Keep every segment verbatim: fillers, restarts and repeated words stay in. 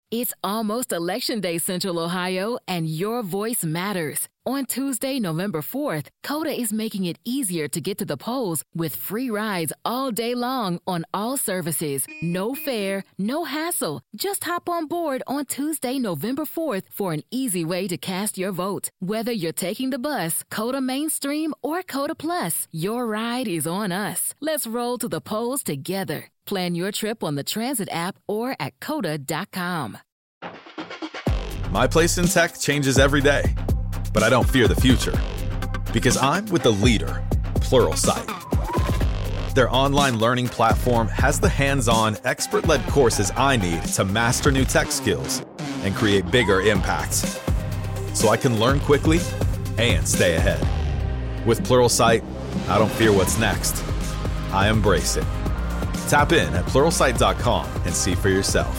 It's almost Election Day, Central Ohio, and your voice matters. On Tuesday, November fourth, Coda is making it easier to get to the polls with free rides all day long on all services. No fare, no hassle. Just hop on board on Tuesday, November fourth for an easy way to cast your vote. Whether you're taking the bus, Coda Mainstream, or Coda Plus, your ride is on us. Let's roll to the polls together. Plan your trip on the Transit app or at coda dot com. My place in tech changes every day, but I don't fear the future because I'm with the leader, Pluralsight. Their online learning platform has the hands-on, expert-led courses I need to master new tech skills and create bigger impacts, so I can learn quickly and stay ahead. With Pluralsight, I don't fear what's next. I embrace it. Tap in at pluralsight dot com and see for yourself.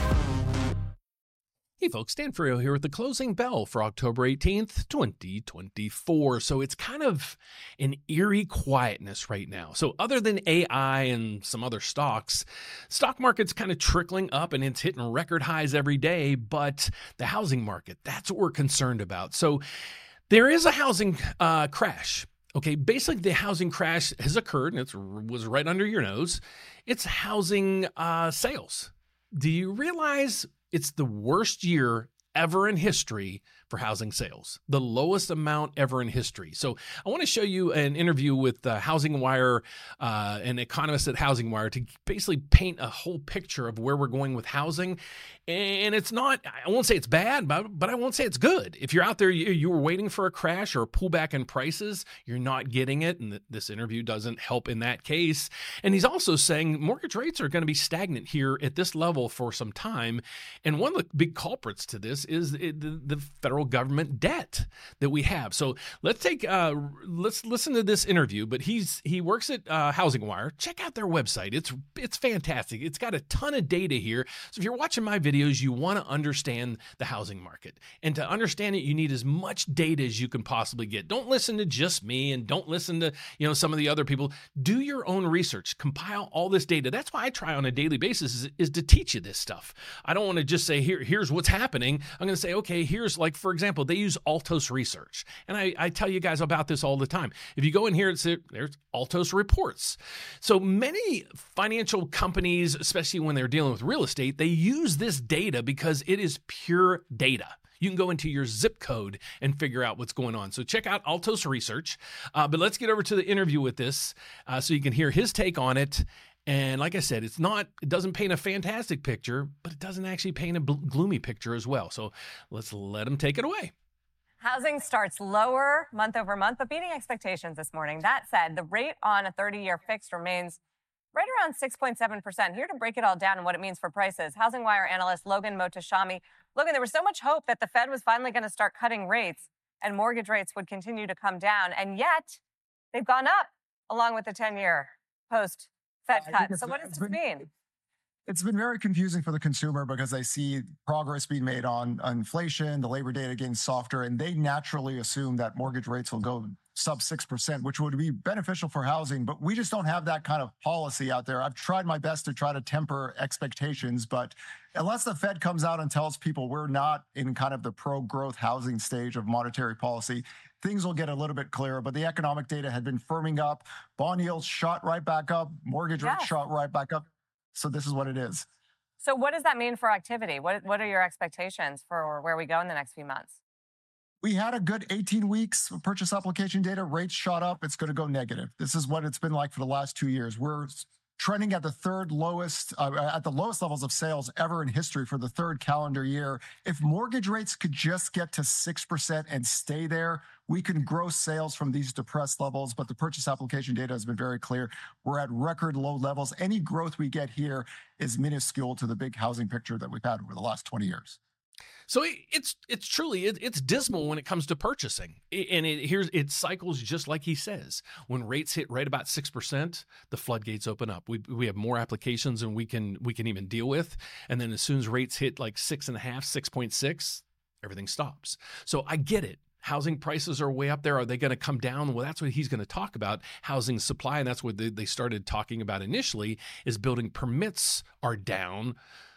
Hey folks, Dan Ferrio here with the closing bell for October eighteenth, twenty twenty-four. So it's kind of an eerie quietness right now. So other than A I and some other stocks, stock market's kind of trickling up and it's hitting record highs every day, but the housing market, that's what we're concerned about. So there is a housing uh, crash. Okay, basically the housing crash has occurred and it was right under your nose. It's housing uh, sales. Do you realize it's the worst year ever in history for housing sales, the lowest amount ever in history? So I want to show you an interview with uh, Housing Wire, uh, an economist at Housing Wire, to basically paint a whole picture of where we're going with housing. And it's not, I won't say it's bad, but, but I won't say it's good. If you're out there, you, you were waiting for a crash or a pullback in prices, you're not getting it. And th- this interview doesn't help in that case. And he's also saying mortgage rates are going to be stagnant here at this level for some time. And one of the big culprits to this is the, the, the federal government debt that we have. So let's take, uh, let's listen to this interview. But he's he works at uh, Housing Wire. Check out their website. It's it's fantastic. It's got a ton of data here. So if you're watching my video, you want to understand the housing market. And to understand it, you need as much data as you can possibly get. Don't listen to just me and don't listen to, you know, some of the other people. Do your own research. Compile all this data. That's why I try on a daily basis is, is to teach you this stuff. I don't want to just say, here, here's what's happening. I'm going to say, okay, here's like, for example, they use Altos Research. And I, I tell you guys about this all the time. If you go in here, it's, there's Altos Reports. So many financial companies, especially when they're dealing with real estate, they use this data because it is pure data. You can go into your zip code and figure out what's going on. So check out Altos Research. Uh, but let's get over to the interview with this uh, so you can hear his take on it. And like I said, it's not, it doesn't paint a fantastic picture, but it doesn't actually paint a bl- gloomy picture as well. So let's let him take it away. Housing starts lower month over month, but beating expectations this morning. That said, the rate on a thirty-year fixed remains right around six point seven percent. Here to break it all down and what it means for prices, Housing Wire analyst Logan Mohtashami. Logan, there was so much hope that the Fed was finally going to start cutting rates and mortgage rates would continue to come down, and yet they've gone up along with the ten-year post-Fed cut. So what does this mean? It's been very confusing for the consumer because they see progress being made on inflation, the labor data getting softer, and they naturally assume that mortgage rates will go sub six percent, which would be beneficial for housing. But we just don't have that kind of policy out there. I've tried my best to try to temper expectations, but unless the Fed comes out and tells people we're not in kind of the pro-growth housing stage of monetary policy, things will get a little bit clearer. But the economic data had been firming up. Bond yields shot right back up. Mortgage rates Yes. shot right back up. So this is what it is. So what does that mean for activity? What, what are your expectations for where we go in the next few months? We had a good eighteen weeks of purchase application data. Rates shot up. It's going to go negative. This is what it's been like for the last two years. We're trending at the third lowest, uh, at the lowest levels of sales ever in history for the third calendar year. If mortgage rates could just get to six percent and stay there, we can grow sales from these depressed levels. But the purchase application data has been very clear. We're at record low levels. Any growth we get here is minuscule to the big housing picture that we've had over the last twenty years. So it, it's it's truly it, it's dismal when it comes to purchasing, it, and it here's it cycles just like he says. When rates hit right about six percent, the floodgates open up. We we have more applications than we can we can even deal with, and then as soon as rates hit like six and a half, six point six, everything stops. So I get it. Housing prices are way up there. Are they going to come down? Well, that's what he's going to talk about, housing supply, and that's what they, they started talking about initially. Is building permits are down.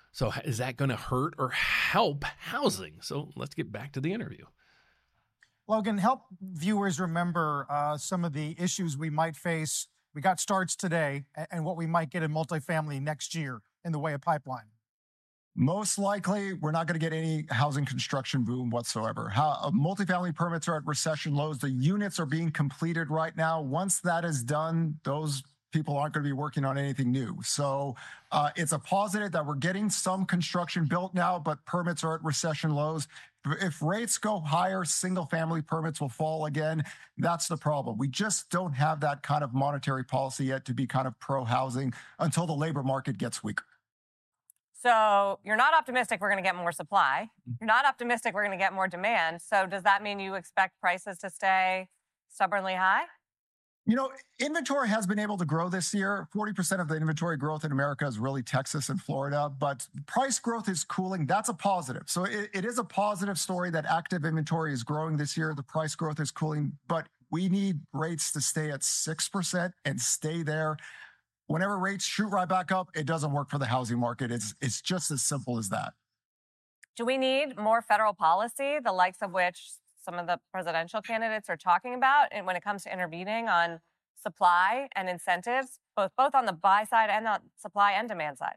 So is that going to hurt or help housing? So let's get back to the interview. Logan, help viewers remember uh, some of the issues we might face. We got starts today and what we might get in multifamily next year in the way of pipeline. Most likely, we're not going to get any housing construction boom whatsoever. How, uh, multifamily permits are at recession lows. The units are being completed right now. Once that is done, those people aren't going to be working on anything new. So uh, it's a positive that we're getting some construction built now, but permits are at recession lows. If rates go higher, single family permits will fall again. That's the problem. We just don't have that kind of monetary policy yet to be kind of pro housing until the labor market gets weaker. So you're not optimistic we're going to get more supply. You're not optimistic we're going to get more demand. So does that mean you expect prices to stay stubbornly high? You know, inventory has been able to grow this year. forty percent of the inventory growth in America is really Texas and Florida, but price growth is cooling. That's a positive. So it, it is a positive story that active inventory is growing this year. The price growth is cooling, but we need rates to stay at six percent and stay there. Whenever rates shoot right back up, it doesn't work for the housing market. It's, it's just as simple as that. Do we need more federal policy, the likes of which some of the presidential candidates are talking about, and when it comes to intervening on supply and incentives, both both on the buy side and the supply and demand side?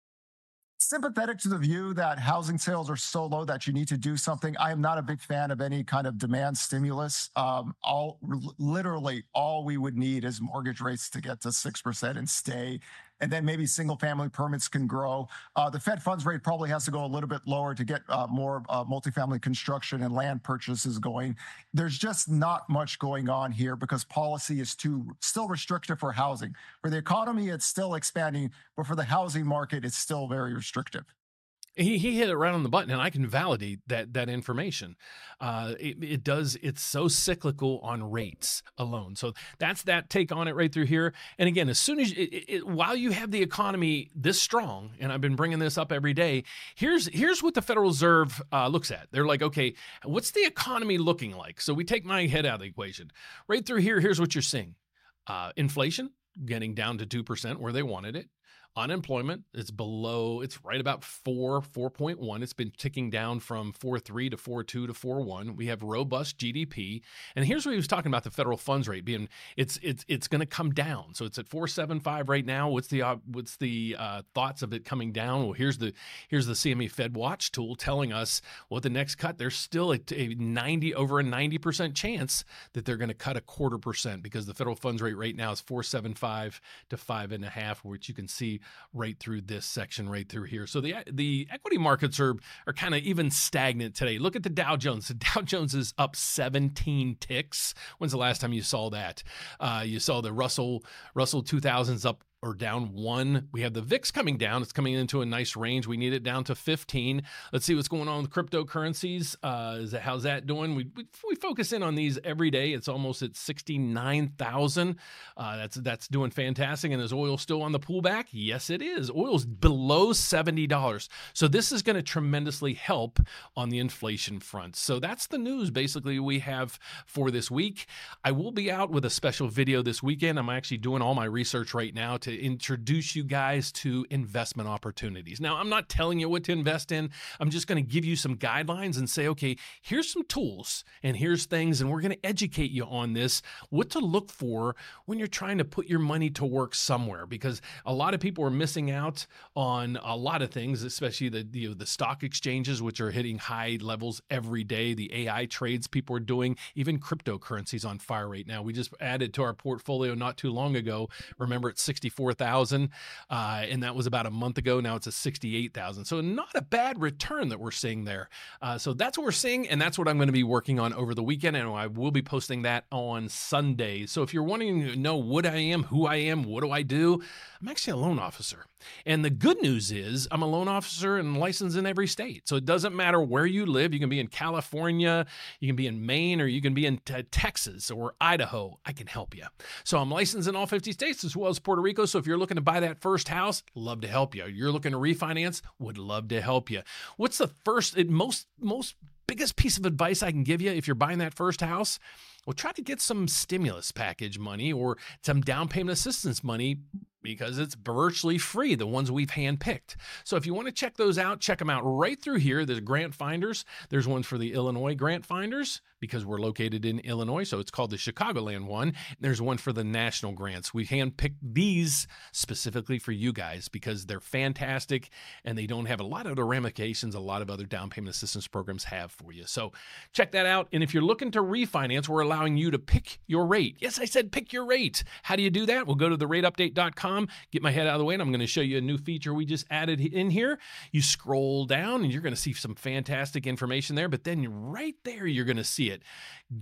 Sympathetic to the view that housing sales are so low that you need to do something. I am not a big fan of any kind of demand stimulus. Um, all literally all we would need is mortgage rates to get to six percent and stay. And then maybe single family permits can grow. Uh, the Fed funds rate probably has to go a little bit lower to get uh, more uh, multifamily construction and land purchases going. There's just not much going on here because policy is too still restrictive for housing. For the economy, it's still expanding, but for the housing market, it's still very restrictive. He, he hit it right on the button, and I can validate that that information. Uh, it, it does. It's so cyclical on rates alone. So that's that take on it right through here. And again, as soon as it, it, while you have the economy this strong, and I've been bringing this up every day, here's here's what the Federal Reserve uh, looks at. They're like, okay, what's the economy looking like? So we take my head out of the equation. Right through here, here's what you're seeing: uh, inflation getting down to two percent where they wanted it. Unemployment, it's below, it's right about four, four point one. It's been ticking down from four point three to four point two to four point one. We have robust G D P. And here's what he was talking about, the federal funds rate being, it's it's it's going to come down. So it's at four point seven five right now. What's the uh, what's the uh, thoughts of it coming down? Well, here's the here's the C M E Fed Watch tool telling us what the next cut, there's still a, a ninety over a ninety percent chance that they're going to cut a quarter percent because the federal funds rate right now is four point seven five to five and a half, which you can see right through this section right through here. So the the equity markets are are kind of even stagnant today. Look at the Dow Jones. The Dow Jones is up seventeen ticks. When's the last time you saw that? Uh, you saw the Russell Russell two thousands up or down one. We have the V I X coming down. It's coming into a nice range. We need it down to fifteen. Let's see what's going on with cryptocurrencies. Uh, is that, how's that doing? We, we we focus in on these every day. It's almost at sixty-nine thousand. Uh, that's that's doing fantastic. And is oil still on the pullback? Yes, it is. Oil's below seventy dollars. So this is going to tremendously help on the inflation front. So that's the news basically we have for this week. I will be out with a special video this weekend. I'm actually doing all my research right now to to introduce you guys to investment opportunities. Now, I'm not telling you what to invest in. I'm just going to give you some guidelines and say, okay, here's some tools and here's things, and we're going to educate you on this, what to look for when you're trying to put your money to work somewhere, because a lot of people are missing out on a lot of things, especially the, you know, the stock exchanges, which are hitting high levels every day, the A I trades people are doing, even cryptocurrencies on fire right now. We just added to our portfolio not too long ago. Remember, it's sixty-four thousand, uh, and that was about a month ago. Now it's a sixty-eight thousand. So not a bad return that we're seeing there. Uh, so that's what we're seeing, and that's what I'm going to be working on over the weekend, and I will be posting that on Sunday. So if you're wanting to know what I am, who I am, what do I do, I'm actually a loan officer. And the good news is I'm a loan officer and licensed in every state. So it doesn't matter where you live. You can be in California, you can be in Maine, or you can be in t- Texas or Idaho. I can help you. So I'm licensed in all fifty states as well as Puerto Rico. So if you're looking to buy that first house, love to help you. You're looking to refinance, would love to help you. What's the first, most, most biggest piece of advice I can give you if you're buying that first house? Well, try to get some stimulus package money or some down payment assistance money because it's virtually free, the ones we've handpicked. So if you want to check those out, check them out right through here. There's grant finders. There's one for the Illinois grant finders because we're located in Illinois, so it's called the Chicagoland one. There's one for the national grants. We handpicked these specifically for you guys because they're fantastic and they don't have a lot of the ramifications a lot of other down payment assistance programs have for you. So check that out. And if you're looking to refinance, we're allowing you to pick your rate. Yes, I said pick your rate. How do you do that? We'll go to the rate update dot com, get my head out of the way, and I'm going to show you a new feature we just added in here. You scroll down and you're going to see some fantastic information there, but then right there, you're going to see it.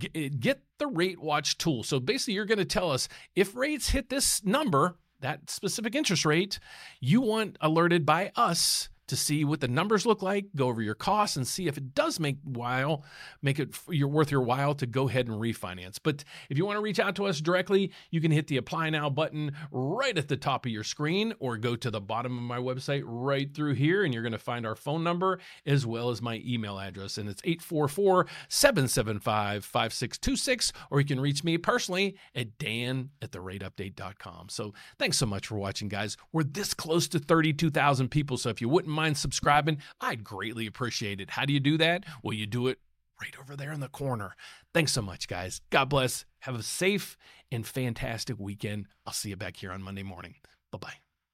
Get the Rate Watch tool. So basically, you're going to tell us if rates hit this number, that specific interest rate, you want alerted by us to see what the numbers look like, go over your costs, and see if it does make while, make it you're worth your while to go ahead and refinance. But if you want to reach out to us directly, you can hit the Apply Now button right at the top of your screen, or go to the bottom of my website right through here, and you're going to find our phone number as well as my email address, and it's eight four four, seven seven five, five six two six, or you can reach me personally at dan at the rate update dot com. So thanks so much for watching, guys. We're this close to thirty-two thousand people, so if you wouldn't mind subscribing, I'd greatly appreciate it. How do you do that? Well, you do it right over there in the corner. Thanks so much, guys. God bless. Have a safe and fantastic weekend. I'll see you back here on Monday morning. Bye-bye.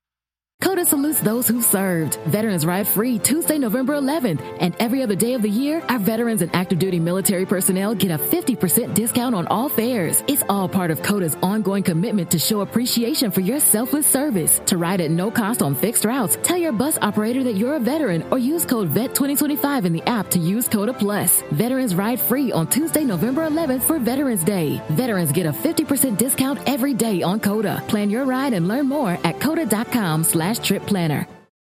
COTA salutes those who served. Veterans Ride Free Tuesday, November eleventh. And every other day of the year, our veterans and active duty military personnel get a fifty percent discount on all fares. It's all part of COTA's ongoing commitment to show appreciation for your selfless service. To ride at no cost on fixed routes, tell your bus operator that you're a veteran or use code V E T twenty twenty-five in the app to use COTA Plus. Veterans Ride Free on Tuesday, November eleventh for Veterans Day. Veterans get a fifty percent discount every day on COTA. Plan your ride and learn more at COTA dot com slash trip planner.